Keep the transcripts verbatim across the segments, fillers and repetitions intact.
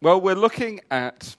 Well, we're looking at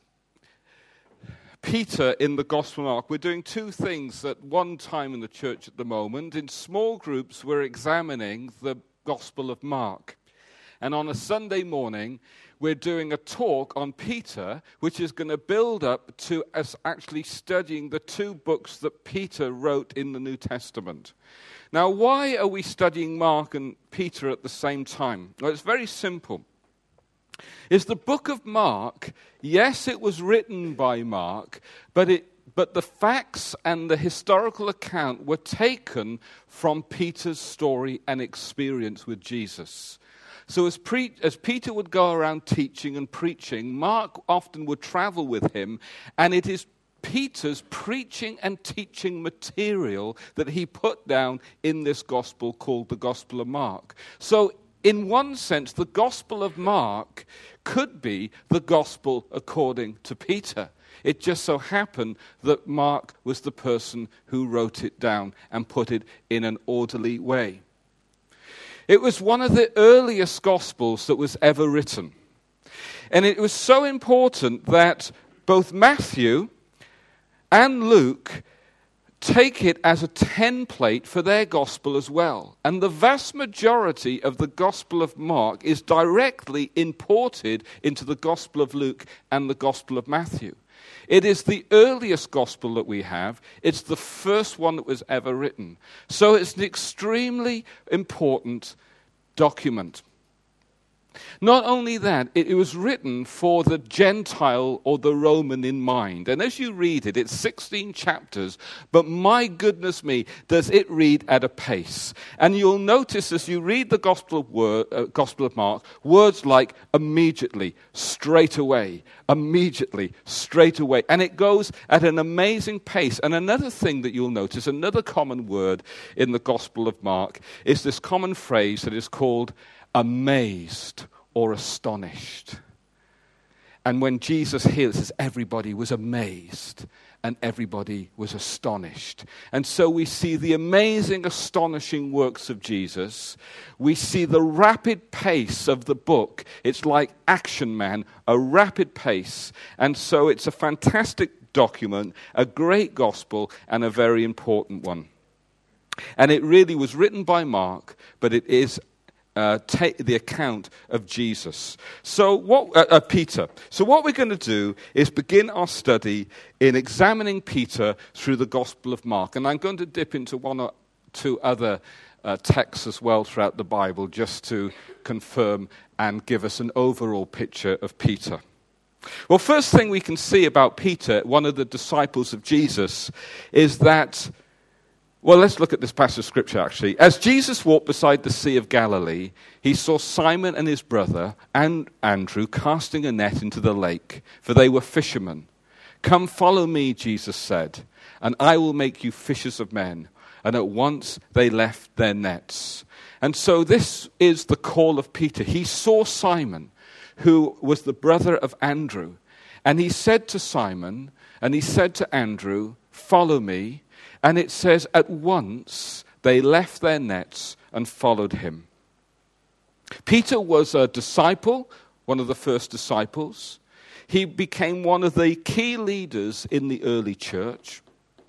Peter in the Gospel of Mark. We're doing two things at one time in the church at the moment. In small groups, we're examining the Gospel of Mark. And on a Sunday morning, we're doing a talk on Peter, which is going to build up to us actually studying the two books that Peter wrote in the New Testament. Now, why are we studying Mark and Peter at the same time? Well, it's very simple. Is the book of Mark, yes, it was written by Mark, but it but the facts and the historical account were taken from Peter's story and experience with Jesus. So as, pre- as Peter would go around teaching and preaching, Mark often would travel with him, and it is Peter's preaching and teaching material that he put down in this gospel called the Gospel of Mark. So in one sense, the Gospel of Mark could be the Gospel according to Peter. It just so happened that Mark was the person who wrote it down and put it in an orderly way. It was one of the earliest Gospels that was ever written. And it was so important that both Matthew and Luke take it as a template for their gospel as well. And the vast majority of the Gospel of Mark is directly imported into the Gospel of Luke and the Gospel of Matthew. It is the earliest gospel that we have. It's the first one that was ever written. So it's an extremely important document. Not only that, it, it was written for the Gentile or the Roman in mind. And as you read it, it's sixteen chapters, but my goodness me, does it read at a pace. And you'll notice as you read the Gospel of, word, uh, Gospel of Mark, words like immediately, straight away, immediately, straight away. And it goes at an amazing pace. And another thing that you'll notice, another common word in the Gospel of Mark, is this common phrase that is called amazed or astonished. And when Jesus heals, it says everybody was amazed and everybody was astonished. And so we see the amazing, astonishing works of Jesus. We see the rapid pace of the book. It's like Action Man, a rapid pace. And so it's a fantastic document, a great gospel, and a very important one. And it really was written by Mark, but it is Uh, take the account of Jesus. So what, uh, uh, Peter. So what we're going to do is begin our study in examining Peter through the Gospel of Mark. And I'm going to dip into one or two other uh, texts as well throughout the Bible just to confirm and give us an overall picture of Peter. Well, first thing we can see about Peter, one of the disciples of Jesus, is that Well, let's look at this passage of Scripture, actually. As Jesus walked beside the Sea of Galilee, he saw Simon and his brother, and Andrew, casting a net into the lake, for they were fishermen. "Come, follow me," Jesus said, "and I will make you fishers of men." And at once they left their nets. And so this is the call of Peter. He saw Simon, who was the brother of Andrew, and he said to Simon, and he said to Andrew, "Follow me." And it says, at once they left their nets and followed him. Peter was a disciple, one of the first disciples. He became one of the key leaders in the early church.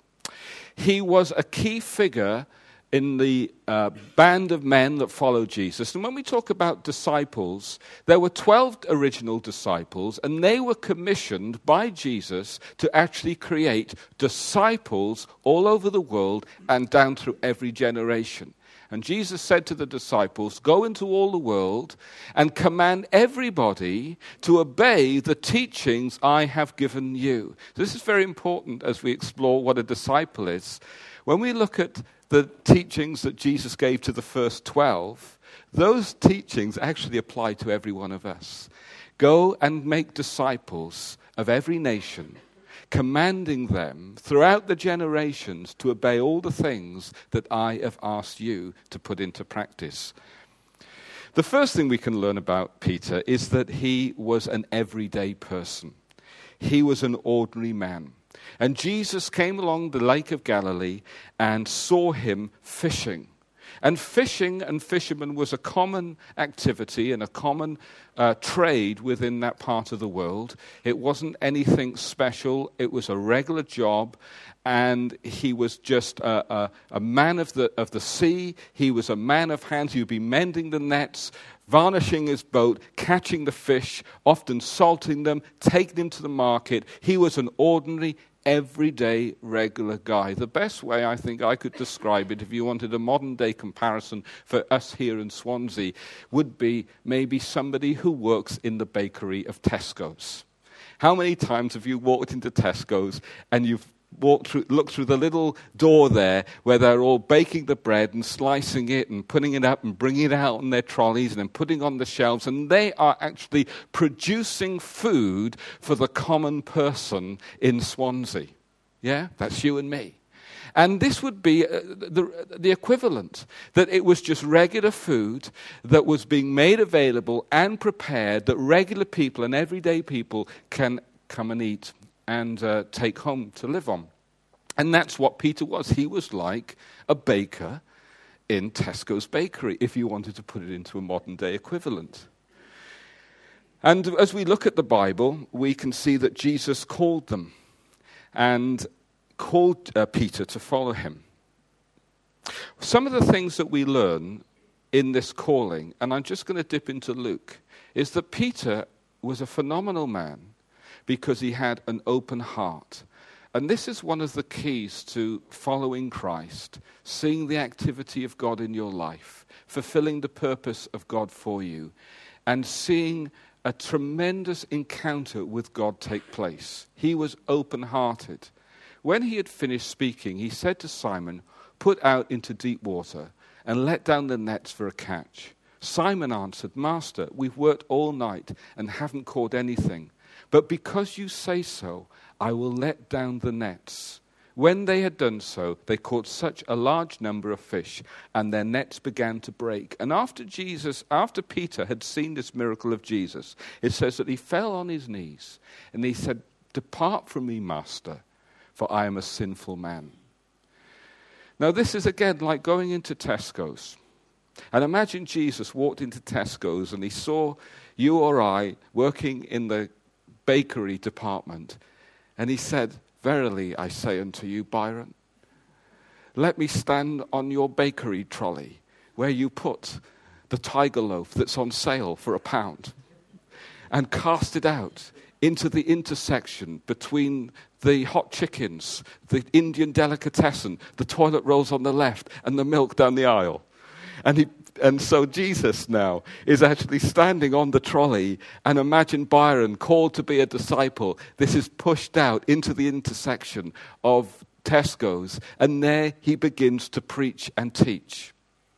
He was a key figure in the uh, band of men that followed Jesus. And when we talk about disciples, there were twelve original disciples, and they were commissioned by Jesus to actually create disciples all over the world and down through every generation. And Jesus said to the disciples, "Go into all the world and command everybody to obey the teachings I have given you." This is very important as we explore what a disciple is. When we look at the teachings that Jesus gave to the first twelve, those teachings actually apply to every one of us. Go and make disciples of every nation, commanding them throughout the generations to obey all the things that I have asked you to put into practice. The first thing we can learn about Peter is that he was an everyday person. He was an ordinary man. And Jesus came along the Lake of Galilee and saw him fishing. And fishing and fishermen was a common activity and a common uh, trade within that part of the world. It wasn't anything special. It was a regular job. And he was just a, a, a man of the, of the sea. He was a man of hands. He would be mending the nets, varnishing his boat, catching the fish, often salting them, taking them to the market. He was an ordinary, everyday, regular guy. The best way I think I could describe it, if you wanted a modern-day comparison for us here in Swansea, would be maybe somebody who works in the bakery of Tesco's. How many times have you walked into Tesco's and you've walk through, look through the little door there where they're all baking the bread and slicing it and putting it up and bringing it out on their trolleys and then putting on the shelves, and they are actually producing food for the common person in Swansea. Yeah, that's you and me. And this would be uh, the, the equivalent, that it was just regular food that was being made available and prepared that regular people and everyday people can come and eat and uh, take home to live on. And that's what Peter was. He was like a baker in Tesco's bakery, if you wanted to put it into a modern-day equivalent. And as we look at the Bible, we can see that Jesus called them and called uh, Peter to follow him. Some of the things that we learn in this calling, and I'm just going to dip into Luke, is that Peter was a phenomenal man because he had an open heart. And this is one of the keys to following Christ, seeing the activity of God in your life, fulfilling the purpose of God for you, and seeing a tremendous encounter with God take place. He was open-hearted. When he had finished speaking, he said to Simon, "Put out into deep water and let down the nets for a catch." Simon answered, "Master, we've worked all night and haven't caught anything. But because you say so, I will let down the nets." When they had done so, they caught such a large number of fish, and their nets began to break. And after Jesus, after Peter had seen this miracle of Jesus, it says that he fell on his knees, and he said, "Depart from me, Master, for I am a sinful man." Now this is again like going into Tesco's. And imagine Jesus walked into Tesco's and he saw you or I working in the bakery department, and he said, "Verily I say unto you, Byron, let me stand on your bakery trolley where you put the tiger loaf that's on sale for a pound and cast it out into the intersection between the hot chickens, the Indian delicatessen, the toilet rolls on the left, and the milk down the aisle." And he And so Jesus now is actually standing on the trolley, and imagine Byron, called to be a disciple. This is pushed out into the intersection of Tesco's, and there he begins to preach and teach.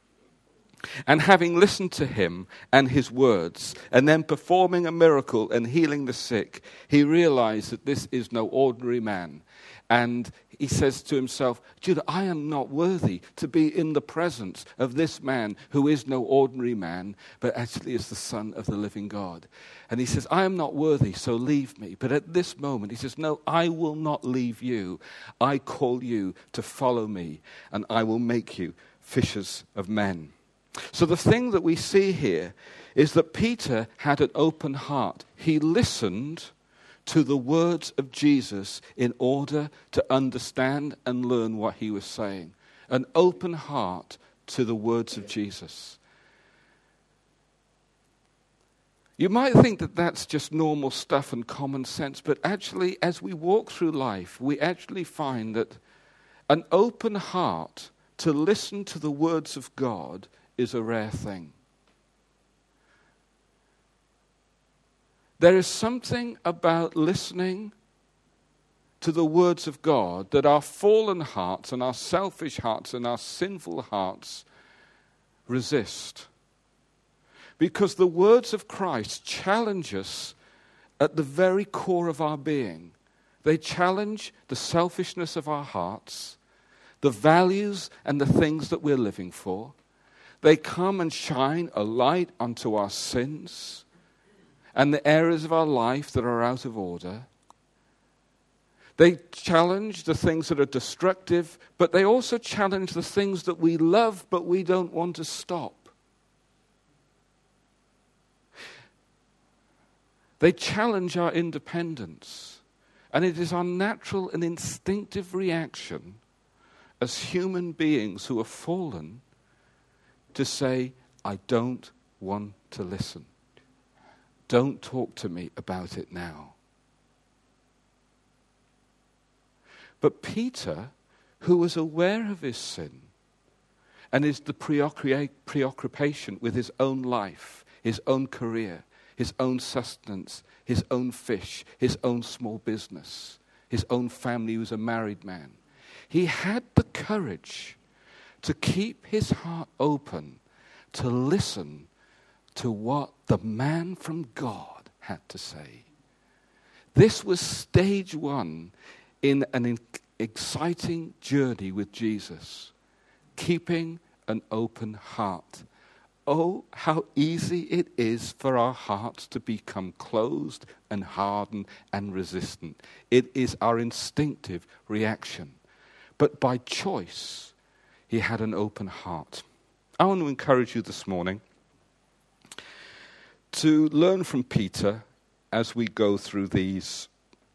And having listened to him and his words, and then performing a miracle and healing the sick, he realized that this is no ordinary man. And he says to himself, "Judah, I am not worthy to be in the presence of this man who is no ordinary man, but actually is the Son of the living God." And he says, "I am not worthy, so leave me." But at this moment, he says, "No, I will not leave you. I call you to follow me, and I will make you fishers of men." So the thing that we see here is that Peter had an open heart. He listened to the words of Jesus in order to understand and learn what he was saying. An open heart to the words of Jesus. You might think that that's just normal stuff and common sense, but actually, as we walk through life, we actually find that an open heart to listen to the words of God is a rare thing. There is something about listening to the words of God that our fallen hearts and our selfish hearts and our sinful hearts resist. Because the words of Christ challenge us at the very core of our being. They challenge the selfishness of our hearts, the values and the things that we're living for. They come and shine a light onto our sins and the areas of our life that are out of order. They challenge the things that are destructive, but they also challenge the things that we love but we don't want to stop. They challenge our independence, and it is our natural and instinctive reaction as human beings who have fallen to say, I don't want to listen. Don't talk to me about it now. But Peter, who was aware of his sin and is the preoccupation with his own life, his own career, his own sustenance, his own fish, his own small business, his own family, he was a married man. He had the courage to keep his heart open, to listen to what the man from God had to say. This was stage one in an exciting journey with Jesus, keeping an open heart. Oh, how easy it is for our hearts to become closed and hardened and resistant. It is our instinctive reaction. But by choice, he had an open heart. I want to encourage you this morning to learn from Peter as we go through these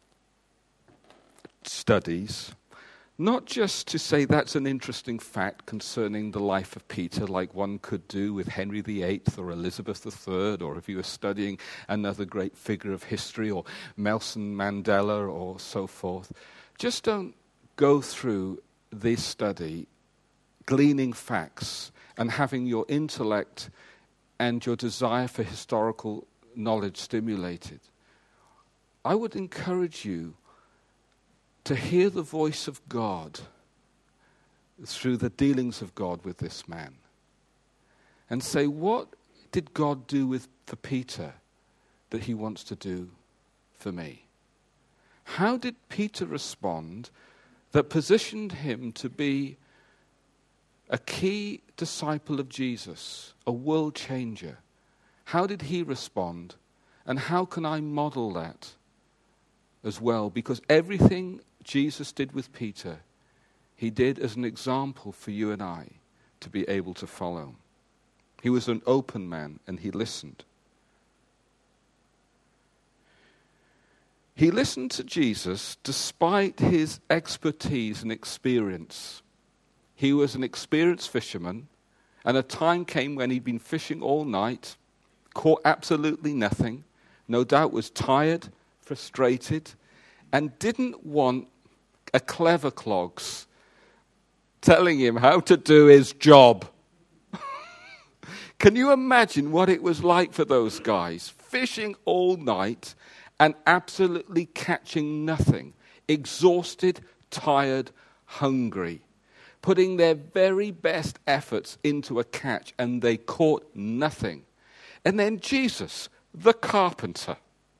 studies. Not just to say that's an interesting fact concerning the life of Peter, like one could do with Henry the Eighth or Elizabeth the Third, or if you were studying another great figure of history, or Nelson Mandela, or so forth. Just don't go through this study gleaning facts and having your intellect and your desire for historical knowledge stimulated. I would encourage you to hear the voice of God through the dealings of God with this man. And say, what did God do with for Peter that he wants to do for me? How did Peter respond that positioned him to be a key disciple of Jesus, a world changer? How did he respond? And how can I model that as well? Because everything Jesus did with Peter, he did as an example for you and I to be able to follow. He was an open man and he listened. He listened to Jesus despite his expertise and experience. He was an experienced fisherman, and a time came when he'd been fishing all night, caught absolutely nothing, no doubt was tired, frustrated, and didn't want a clever clogs telling him how to do his job. Can you imagine what it was like for those guys? Fishing all night and absolutely catching nothing. Exhausted, tired, hungry. Putting their very best efforts into a catch and they caught nothing. And then Jesus, the carpenter,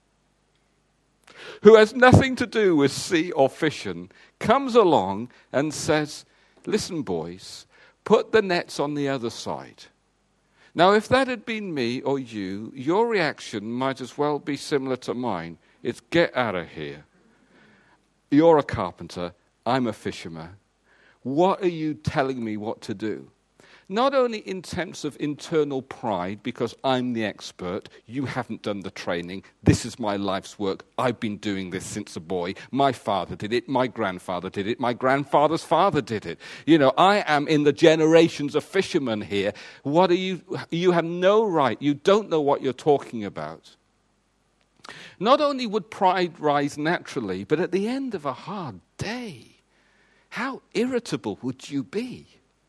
who has nothing to do with sea or fishing, comes along and says, listen, boys, put the nets on the other side. Now, if that had been me or you, your reaction might as well be similar to mine. It's get out of here. You're a carpenter. I'm a fisherman. What are you telling me what to do? Not only in terms of internal pride, because I'm the expert, you haven't done the training, this is my life's work, I've been doing this since a boy, my father did it, my grandfather did it, my grandfather's father did it. You know, I am in the generations of fishermen here. What are you, you have no right, you don't know what you're talking about. Not only would pride rise naturally, but at the end of a hard day, how irritable would you be?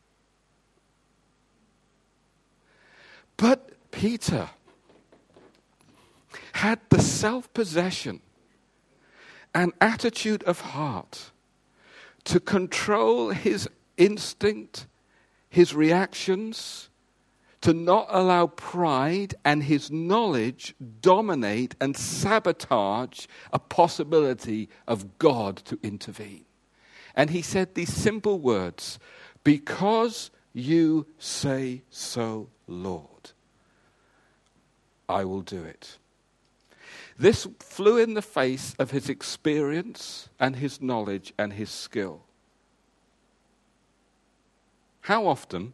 But Peter had the self-possession and attitude of heart to control his instinct, his reactions, to not allow pride and his knowledge dominate and sabotage a possibility of God to intervene. And he said these simple words, because you say so, Lord, I will do it. This flew in the face of his experience and his knowledge and his skill. How often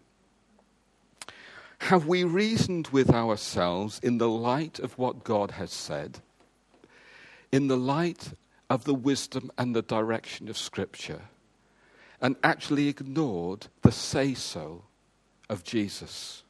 have we reasoned with ourselves in the light of what God has said, in the light of the wisdom and the direction of Scripture, and actually ignored the say-so of Jesus?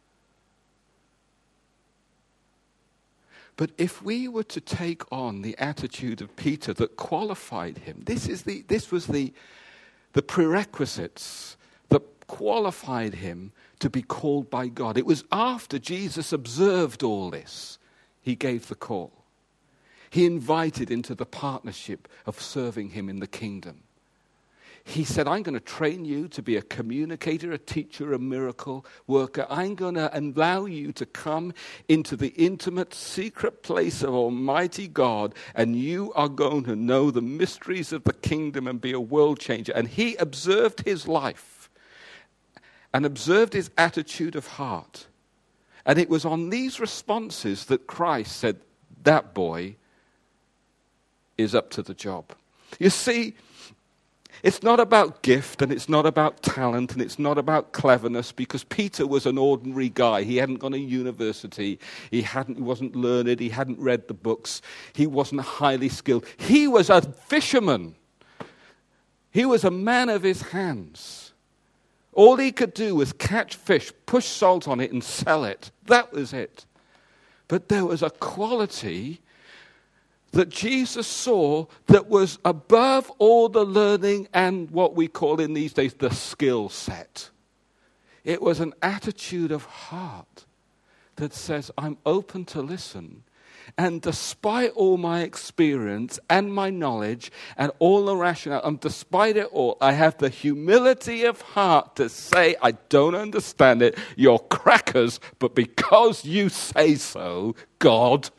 But if we were to take on the attitude of Peter that qualified him, this is the this was the the prerequisites that qualified him to be called by God. It was after Jesus observed all this, he gave the call. He invited into the partnership of serving him in the kingdom. He said, I'm going to train you to be a communicator, a teacher, a miracle worker. I'm going to allow you to come into the intimate, secret place of Almighty God, and you are going to know the mysteries of the kingdom and be a world changer. And he observed his life and observed his attitude of heart. And it was on these responses that Christ said, that boy is up to the job. You see, it's not about gift, and it's not about talent, and it's not about cleverness, because Peter was an ordinary guy. He hadn't gone to university. He hadn't, he wasn't learned. He hadn't read the books. He wasn't highly skilled. He was a fisherman. He was a man of his hands. All he could do was catch fish, push salt on it, and sell it. That was it. But there was a quality that Jesus saw that was above all the learning and what we call in these days the skill set. It was an attitude of heart that says, I'm open to listen. And despite all my experience and my knowledge and all the rationale, and despite it all, I have the humility of heart to say, I don't understand it, you're crackers, but because you say so, God,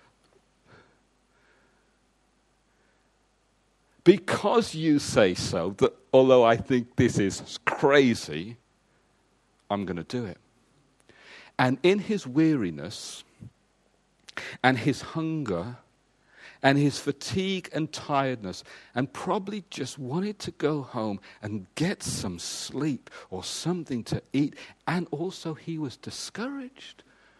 because you say so, that although I think this is crazy, I'm going to do it. And in his weariness and his hunger and his fatigue and tiredness, and probably just wanted to go home and get some sleep or something to eat, and also he was discouraged.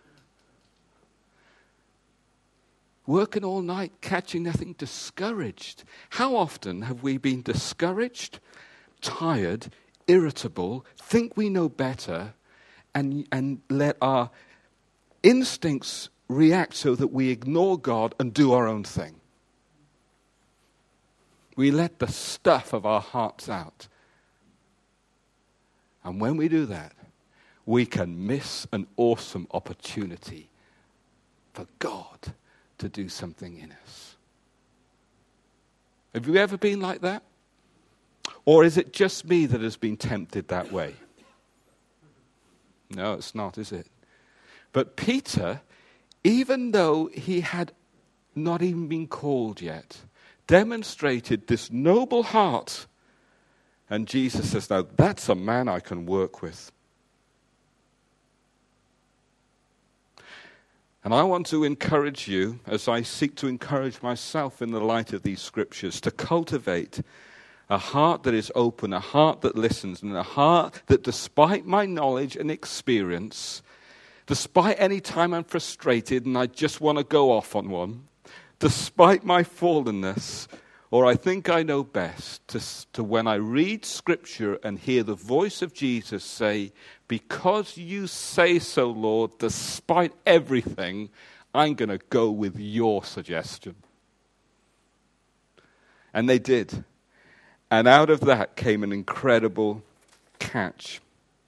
Working all night, catching nothing, discouraged. How often have we been discouraged, tired, irritable, think we know better, and, and let our instincts react so that we ignore God and do our own thing? We let the stuff of our hearts out. And when we do that, we can miss an awesome opportunity for God to do something in us. Have you ever been like that? Or is it just me that has been tempted that way? No, it's not, is it? But Peter, even though he had not even been called yet, demonstrated this noble heart. And Jesus says, now that's a man I can work with. And I want to encourage you, as I seek to encourage myself in the light of these scriptures, to cultivate a heart that is open, a heart that listens, and a heart that, despite my knowledge and experience, despite any time I'm frustrated and I just want to go off on one, despite my fallenness, or I think I know best, to, to when I read Scripture and hear the voice of Jesus say, because you say so, Lord, despite everything, I'm going to go with your suggestion. And they did. And out of that came an incredible catch.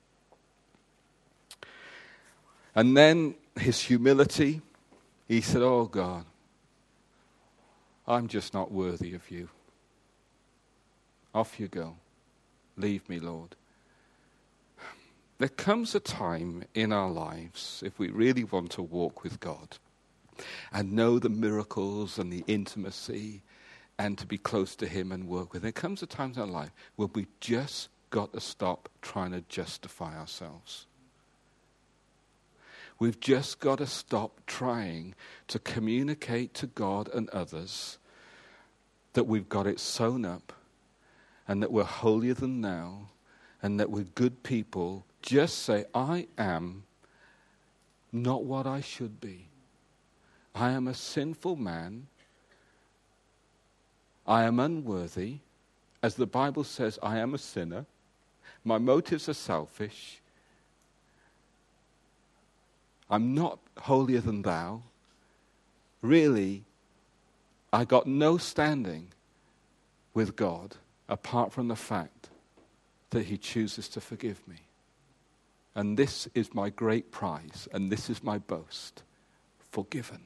And then his humility, he said, oh God, I'm just not worthy of you. Off you go. Leave me, Lord. There comes a time in our lives, if we really want to walk with God and know the miracles and the intimacy and to be close to him and work with him, there comes a time in our life where we just got to stop trying to justify ourselves. We've just got to stop trying to communicate to God and others that we've got it sewn up and that we're holier than thou and that we're good people. Just say, I am not what I should be. I am a sinful man. I am unworthy. As the Bible says, I am a sinner. My motives are selfish. I'm not holier than thou. Really, I got no standing with God apart from the fact that he chooses to forgive me. And this is my great prize, and this is my boast. Forgiven.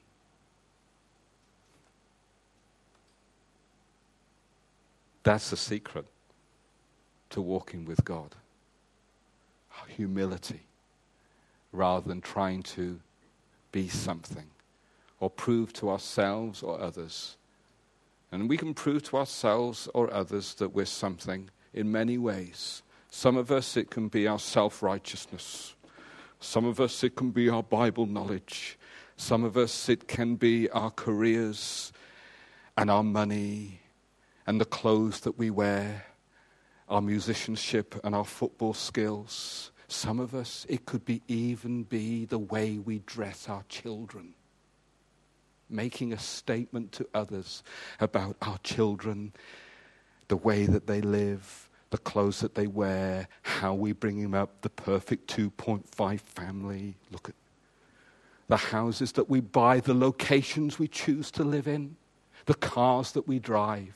That's the secret to walking with God. Humility, rather than trying to be something or prove to ourselves or others. And we can prove to ourselves or others that we're something in many ways. Some of us, it can be our self-righteousness. Some of us, it can be our Bible knowledge. Some of us, it can be our careers and our money and the clothes that we wear, our musicianship and our football skills. Some of us, it could be even be the way we dress our children, making a statement to others about our children, the way that they live, the clothes that they wear, how we bring them up, the perfect two point five family. Look at the houses that we buy, the locations we choose to live in, the cars that we drive.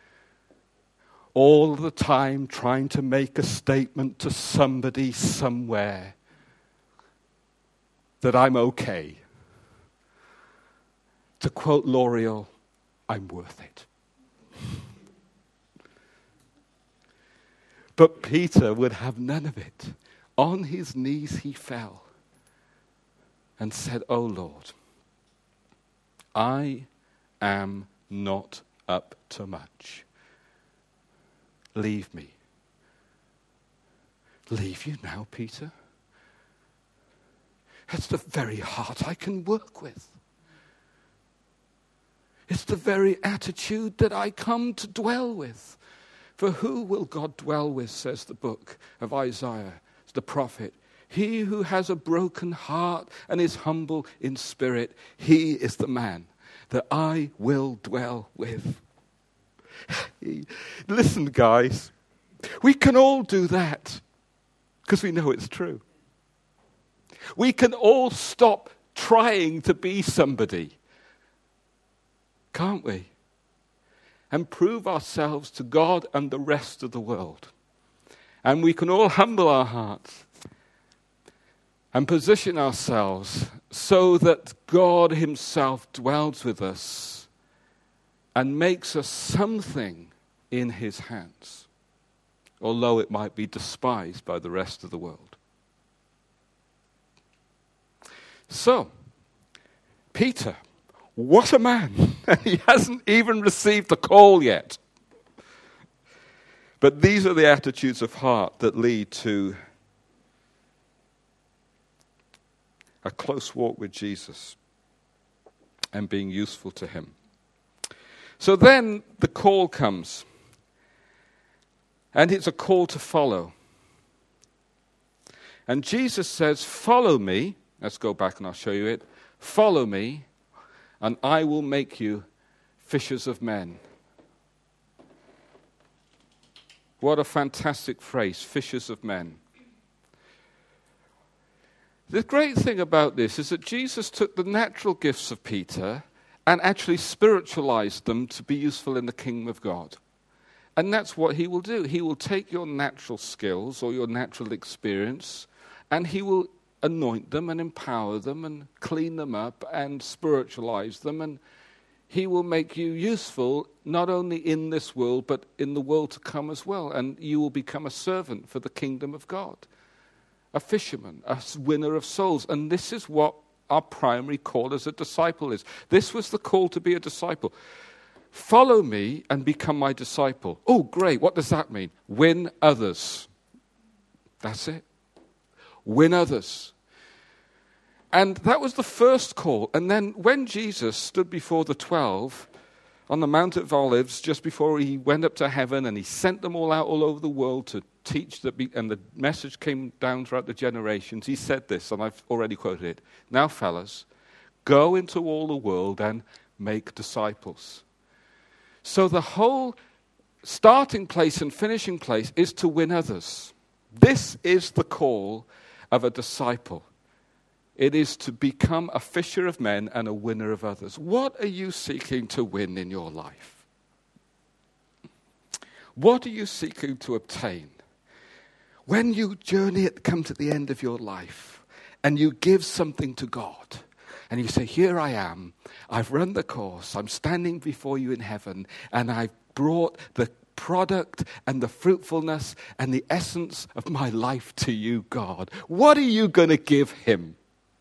All the time trying to make a statement to somebody somewhere that I'm okay. To quote L'Oreal, I'm worth it. But Peter would have none of it. On his knees he fell and said, "Oh Lord, I am not up to much. Leave me." Leave you now, Peter? It's the very heart I can work with. It's the very attitude that I come to dwell with. For who will God dwell with, says the book of Isaiah, the prophet? He who has a broken heart and is humble in spirit, he is the man that I will dwell with. Listen, guys, we can all do that because we know it's true. We can all stop trying to be somebody, can't we? And prove ourselves to God and the rest of the world. And we can all humble our hearts and position ourselves so that God himself dwells with us and makes us something in his hands, although it might be despised by the rest of the world. So, Peter, what a man. He hasn't even received the call yet. But these are the attitudes of heart that lead to a close walk with Jesus and being useful to him. So then the call comes. And it's a call to follow. And Jesus says, "Follow me." Let's go back and I'll show you it. "Follow me, and I will make you fishers of men." What a fantastic phrase, fishers of men. The great thing about this is that Jesus took the natural gifts of Peter and actually spiritualized them to be useful in the kingdom of God. And that's what he will do. He will take your natural skills or your natural experience and he will anoint them and empower them and clean them up and spiritualize them, and he will make you useful not only in this world but in the world to come as well, and you will become a servant for the kingdom of God, a fisherman, a winner of souls. And this is what our primary call as a disciple is. This was the call to be a disciple. Follow me and become my disciple. Oh, great. What does that mean? Win others. That's it. Win others. And that was the first call. And then when Jesus stood before the twelve on the Mount of Olives, just before he went up to heaven, and he sent them all out all over the world to teach, the, and the message came down throughout the generations, he said this, and I've already quoted it. Now, fellas, go into all the world and make disciples. So the whole starting place and finishing place is to win others. This is the call of a disciple. It is to become a fisher of men and a winner of others. What are you seeking to win in your life? What are you seeking to obtain? When you journey it, come to the end of your life, and you give something to God, and you say, here I am, I've run the course, I'm standing before you in heaven, and I've brought the product and the fruitfulness and the essence of my life to you, God. What are you going to give him?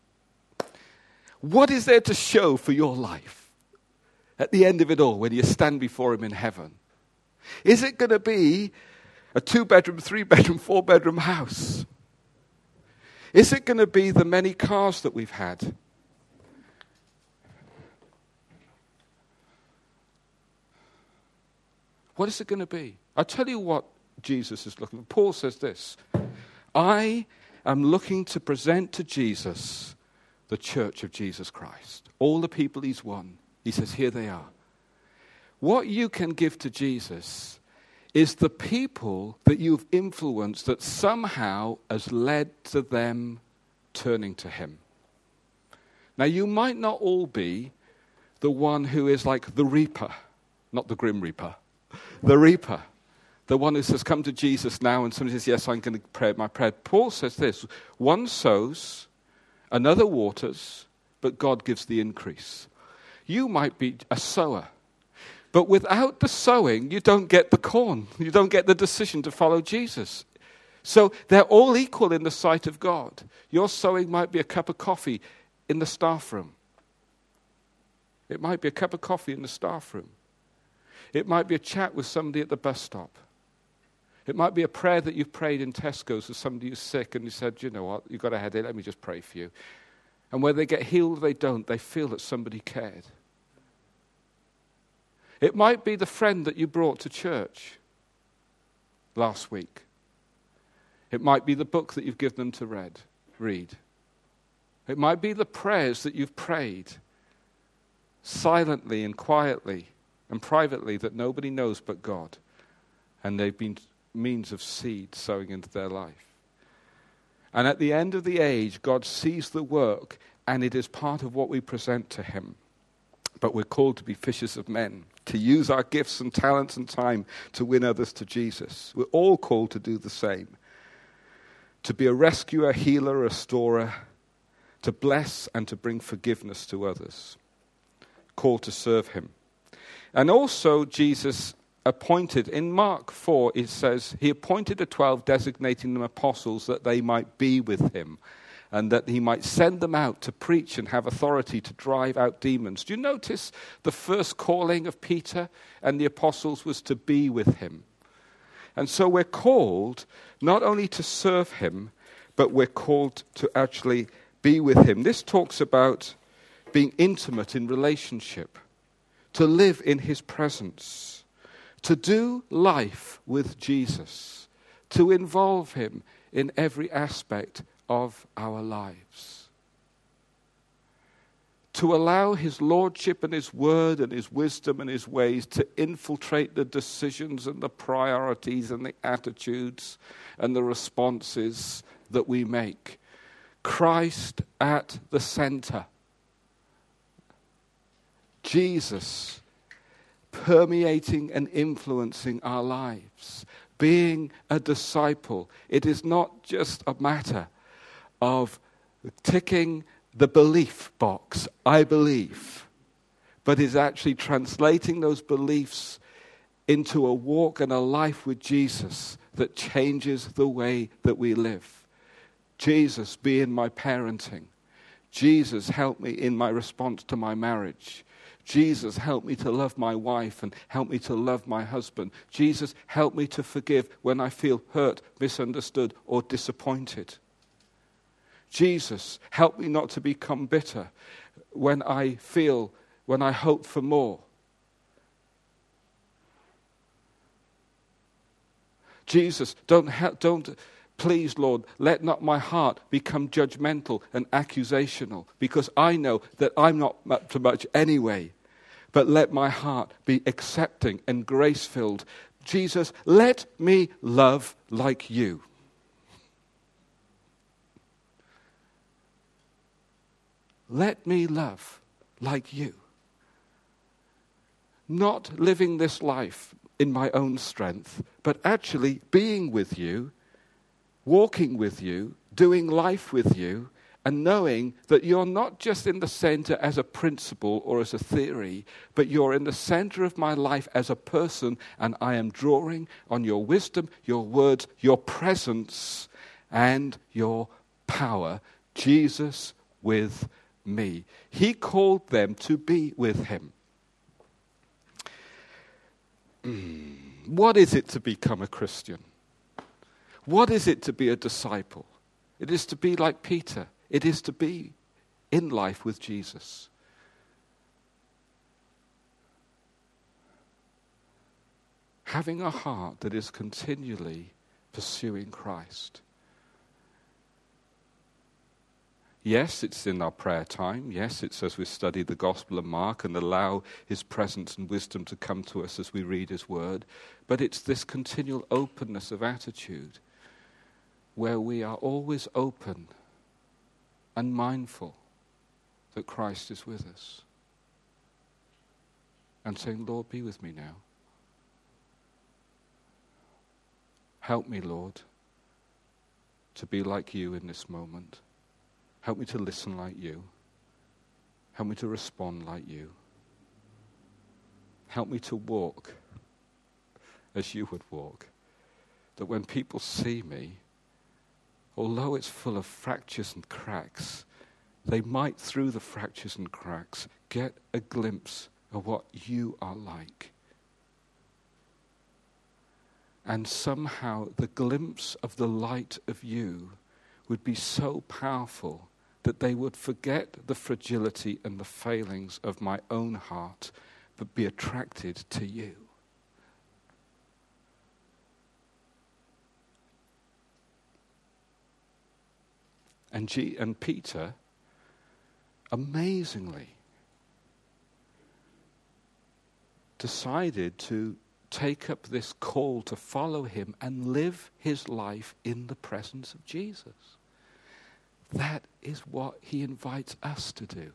What is there to show for your life at the end of it all when you stand before him in heaven? Is it going to be a two-bedroom, three-bedroom, four-bedroom house? Is it going to be the many cars that we've had? What is it going to be? I'll tell you what Jesus is looking for. Paul says this, I am looking to present to Jesus the church of Jesus Christ. All the people he's won. He says, here they are. What you can give to Jesus is the people that you've influenced that somehow has led to them turning to him. Now, you might not all be the one who is like the reaper, not the grim reaper, the reaper, the one who says, come to Jesus now, and somebody says, yes, I'm going to pray my prayer. Paul says this, one sows, another waters, but God gives the increase. You might be a sower, but without the sowing, you don't get the corn. You don't get the decision to follow Jesus. So they're all equal in the sight of God. Your sowing might be a cup of coffee in the staff room. It might be a cup of coffee in the staff room. It might be a chat with somebody at the bus stop. It might be a prayer that you've prayed in Tesco's with somebody who's sick and you said, you know what, you've got a headache, let me just pray for you. And whether they get healed or they don't, they feel that somebody cared. It might be the friend that you brought to church last week. It might be the book that you've given them to read, read. It might be the prayers that you've prayed silently and quietly and privately that nobody knows but God. And they've been means of seed sowing into their life. And at the end of the age, God sees the work, and it is part of what we present to him. But we're called to be fishers of men, to use our gifts and talents and time to win others to Jesus. We're all called to do the same. To be a rescuer, healer, restorer, to bless and to bring forgiveness to others. Called to serve him. And also Jesus appointed, in Mark four, it says, he appointed the twelve, designating them apostles that they might be with him and that he might send them out to preach and have authority to drive out demons. Do you notice the first calling of Peter and the apostles was to be with him? And so we're called not only to serve him, but we're called to actually be with him. This talks about being intimate in relationship, to live in his presence, to do life with Jesus, to involve him in every aspect of our lives, to allow his lordship and his word and his wisdom and his ways to infiltrate the decisions and the priorities and the attitudes and the responses that we make. Christ at the center. Jesus permeating and influencing our lives. Being a disciple. It is not just a matter of ticking the belief box, I believe, but is actually translating those beliefs into a walk and a life with Jesus that changes the way that we live. Jesus, be in my parenting. Jesus, help me in my response to my marriage. Jesus, help me to love my wife and help me to love my husband. Jesus, help me to forgive when I feel hurt, misunderstood, or disappointed. Jesus, help me not to become bitter when I feel, when I hope for more. Jesus, don't help, don't, please, Lord, let not my heart become judgmental and accusational, because I know that I'm not up to much anyway. But let my heart be accepting and grace-filled. Jesus, let me love like you. Let me love like you. Not living this life in my own strength, but actually being with you, walking with you, doing life with you, and knowing that you're not just in the center as a principle or as a theory, but you're in the center of my life as a person, and I am drawing on your wisdom, your words, your presence, and your power. Jesus with me. He called them to be with him. Mm. What is it to become a Christian? What is it to be a disciple? It is to be like Peter. It is to be in life with Jesus. Having a heart that is continually pursuing Christ. Yes, it's in our prayer time. Yes, it's as we study the Gospel of Mark and allow his presence and wisdom to come to us as we read his word. But it's this continual openness of attitude where we are always open and mindful that Christ is with us. And saying, Lord, be with me now. Help me, Lord, to be like you in this moment. Help me to listen like you. Help me to respond like you. Help me to walk as you would walk. That when people see me, although it's full of fractures and cracks, they might, through the fractures and cracks, get a glimpse of what you are like. And somehow the glimpse of the light of you would be so powerful that they would forget the fragility and the failings of my own heart, but be attracted to you. And, G- and Peter, amazingly, decided to take up this call to follow him and live his life in the presence of Jesus. That is what he invites us to do.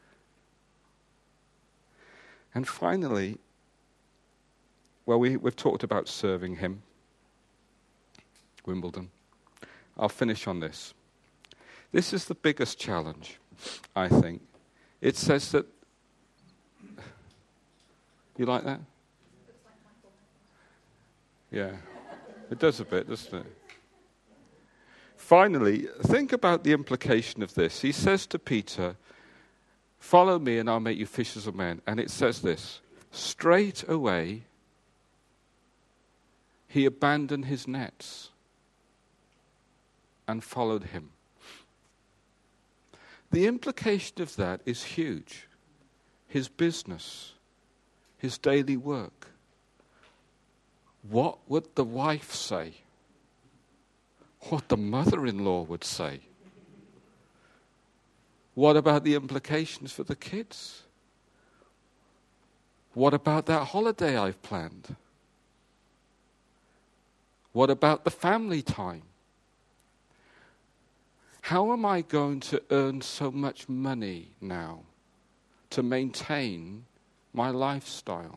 And finally, well, we, we've talked about serving him. Wimbledon. I'll finish on this. This is the biggest challenge, I think. It says that... You like that? Yeah. It does a bit, doesn't it? Finally, think about the implication of this. He says to Peter, follow me and I'll make you fishers of men. And it says this, straight away he abandoned his nets and followed him. The implication of that is huge. His business, his daily work. What would the wife say? What the mother-in-law would say? What about the implications for the kids? What about that holiday I've planned? What about the family time? How am I going to earn so much money now to maintain my lifestyle?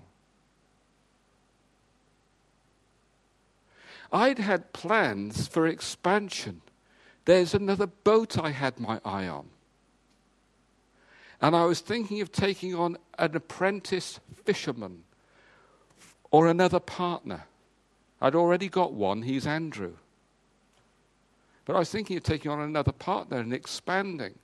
I'd had plans for expansion. There's another boat I had my eye on. And I was thinking of taking on an apprentice fisherman or another partner. I'd already got one, he's Andrew. But I was thinking of taking on another partner and expanding.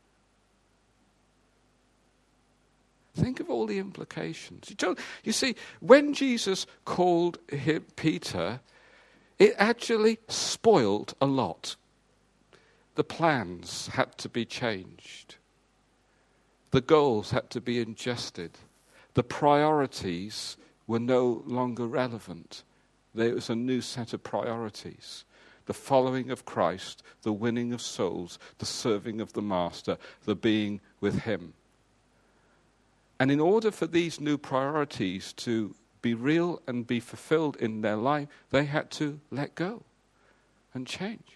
Think of all the implications. You, don't, you see, when Jesus called him, Peter, it actually spoiled a lot. the plans had to be changed. The goals had to be adjusted. The priorities were no longer relevant. There was a new set of priorities. The following of Christ, the winning of souls, the serving of the Master, the being with him. And in order for these new priorities to be real and be fulfilled in their life, they had to let go and change.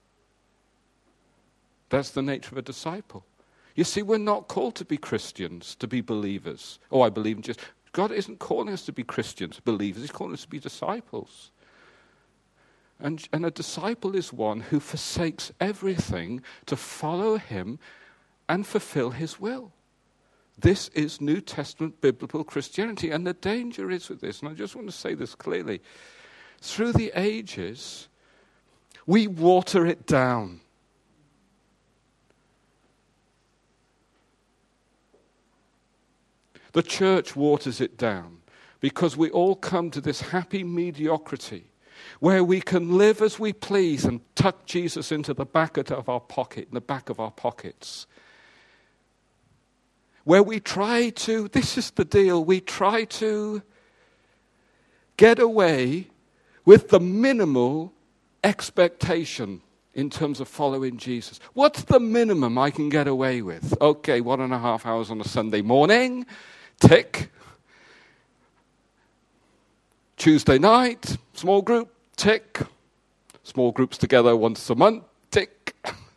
That's the nature of a disciple. You see, we're not called to be Christians, to be believers. Oh, I believe in Jesus. God isn't calling us to be Christians, believers. He's calling us to be disciples. And, and a disciple is one who forsakes everything to follow him and fulfill his will. This is New Testament biblical Christianity. And the danger is with this, and I just want to say this clearly. Through the ages, we water it down. The church waters it down because we all come to this happy mediocrity where we can live as we please and tuck Jesus into the back of our pocket, in the back of our pockets. Where we try to, this is the deal, we try to get away with the minimal expectation in terms of following Jesus. What's the minimum I can get away with? Okay, one and a half hours on a Sunday morning. Tick. Tuesday night, small group, tick. Small groups together once a month, tick.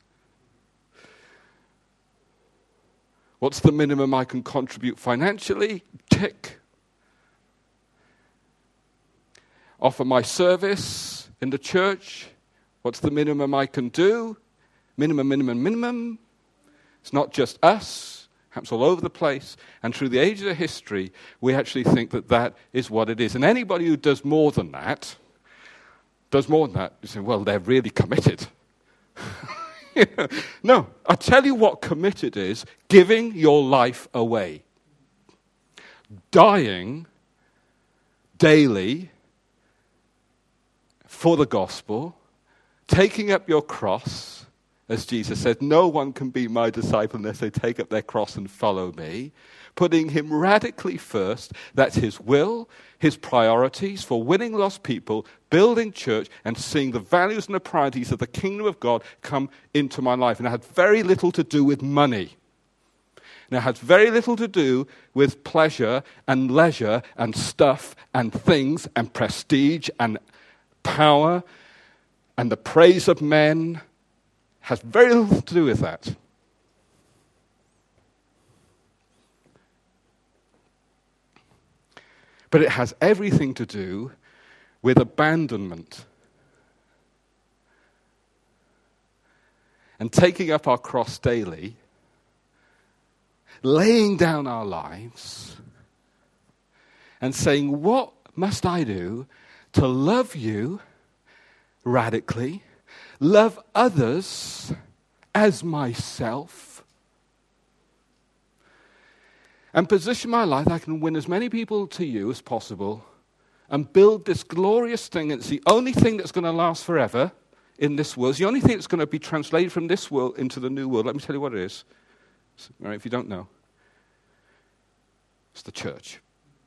What's the minimum I can contribute financially? Tick. Offer my service in the church. What's the minimum I can do? Minimum, minimum, minimum. It's not just us. Happens all over the place, and through the ages of history, we actually think that that is what it is. And anybody who does more than that, does more than that, you say, well, they're really committed. You know, no, I tell you what committed is, giving your life away. Dying daily for the gospel, taking up your cross. As Jesus said, no one can be my disciple unless they take up their cross and follow me. Putting him radically first, that's his will, his priorities for winning lost people, building church, and seeing the values and the priorities of the kingdom of God come into my life. And it had very little to do with money. And it had very little to do with pleasure and leisure and stuff and things and prestige and power and the praise of men. Has very little to do with that. But it has everything to do with abandonment. And taking up our cross daily, laying down our lives, and saying, what must I do to love you radically, love others as myself, and position my life that I can win as many people to you as possible and build this glorious thing. It's the only thing that's going to last forever in this world. It's the only thing that's going to be translated from this world into the new world. Let me tell you what it is. All right, if you don't know. It's the church.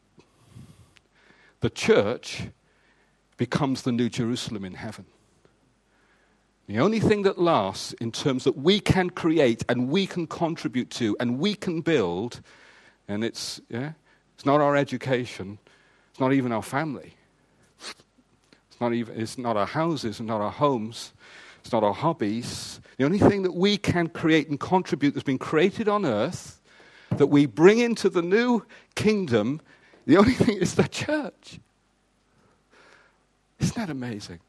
The church becomes the New Jerusalem in heaven. The only thing that lasts in terms that we can create and we can contribute to and we can build, and it's yeah, it's not our education, it's not even our family, it's not even it's not our houses, it's not our homes, it's not our hobbies. The only thing that we can create and contribute that's been created on earth, that we bring into the new kingdom, the only thing is the church. Isn't that amazing?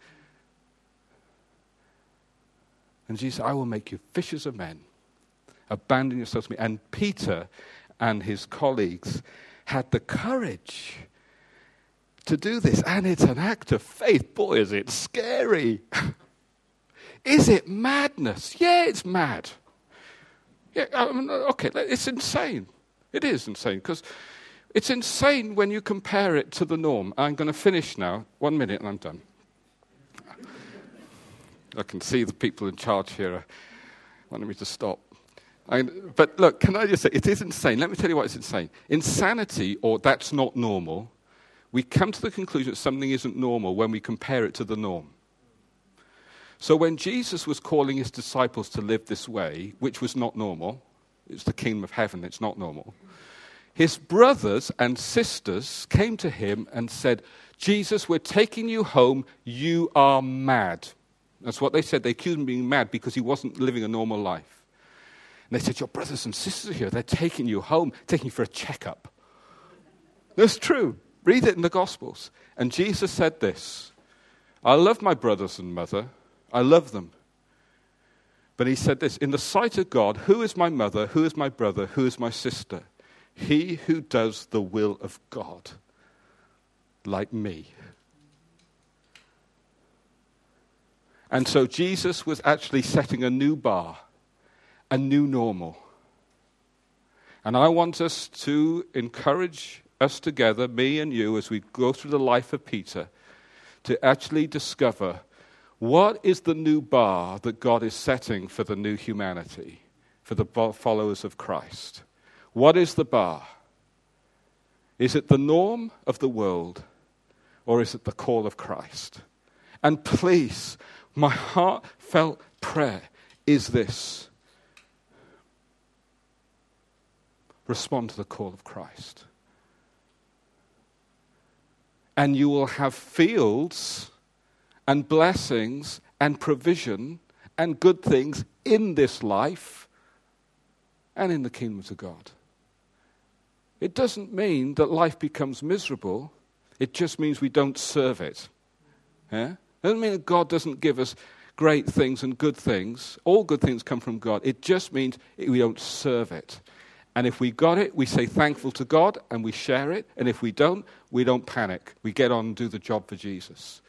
And Jesus said, I will make you fishers of men. Abandon yourselves to me. And Peter and his colleagues had the courage to do this. And it's an act of faith. Boy, is it scary. Is it madness? Yeah, it's mad. Yeah, I mean, okay, it's insane. It is insane because it's insane when you compare it to the norm. I'm going to finish now. One minute and I'm done. I can see the people in charge here are wanted me to stop. I, but look, can I just say, it is insane. Let me tell you why it's insane. Insanity, or that's not normal, we come to the conclusion that something isn't normal when we compare it to the norm. So when Jesus was calling his disciples to live this way, which was not normal, it's the kingdom of heaven, it's not normal, his brothers and sisters came to him and said, Jesus, we're taking you home, you are mad. That's what they said. They accused him of being mad because he wasn't living a normal life. And they said, your brothers and sisters are here. They're taking you home, taking you for a checkup. That's true. Read it in the Gospels. And Jesus said this, I love my brothers and mother. I love them. But he said this, in the sight of God, who is my mother? Who is my brother? Who is my sister? He who does the will of God, like me. And so Jesus was actually setting a new bar, a new normal. And I want us to encourage us together, me and you, as we go through the life of Peter, to actually discover what is the new bar that God is setting for the new humanity, for the followers of Christ. What is the bar? Is it the norm of the world, or is it the call of Christ? And please, my heartfelt prayer is this. Respond to the call of Christ. And you will have fields and blessings and provision and good things in this life and in the kingdoms of God. It doesn't mean that life becomes miserable. It just means we don't serve it. Yeah? It doesn't mean that God doesn't give us great things and good things. All good things come from God. It just means we don't serve it. And if we got it, we say thankful to God and we share it. And if we don't, we don't panic. We get on and do the job for Jesus.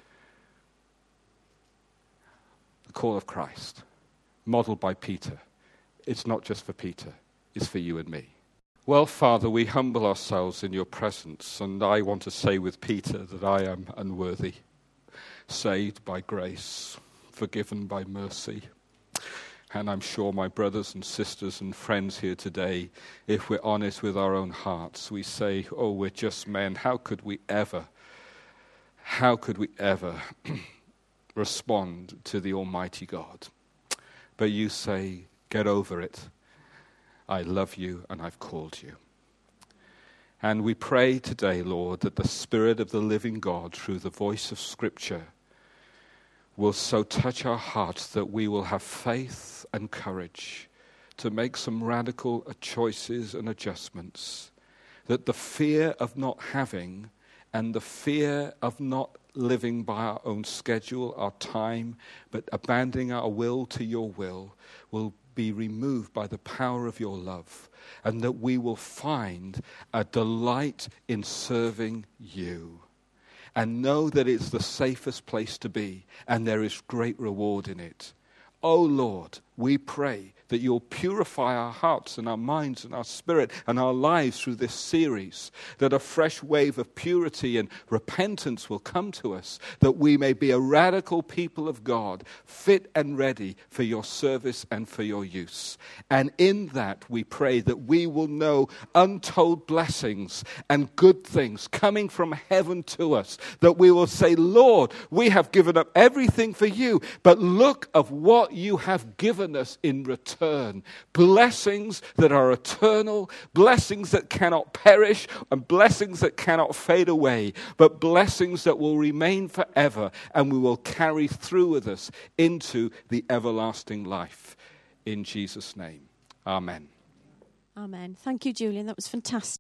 The call of Christ, modeled by Peter. It's not just for Peter, it's for you and me. Well, Father, we humble ourselves in your presence, and I want to say with Peter that I am unworthy, saved by grace, forgiven by mercy. And I'm sure my brothers and sisters and friends here today, if we're honest with our own hearts, we say, oh, we're just men. How could we ever, how could we ever respond to the Almighty God? But you say, get over it. I love you and I've called you. And we pray today, Lord, that the Spirit of the living God, through the voice of Scripture, will so touch our hearts that we will have faith and courage to make some radical choices and adjustments, that the fear of not having and the fear of not living by our own schedule, our time, but abandoning our will to your will, will be removed by the power of your love, and that we will find a delight in serving you. And know that it's the safest place to be, and there is great reward in it. Oh Lord, we pray that you'll purify our hearts and our minds and our spirit and our lives through this series, that a fresh wave of purity and repentance will come to us, that we may be a radical people of God, fit and ready for your service and for your use. And in that we pray that we will know untold blessings and good things coming from heaven to us, that we will say, Lord, we have given up everything for you, but look of what you have given us in return. Blessings that are eternal, blessings that cannot perish, and blessings that cannot fade away, but blessings that will remain forever and we will carry through with us into the everlasting life. In Jesus' name, amen. Amen. Thank you, Julian. That was fantastic.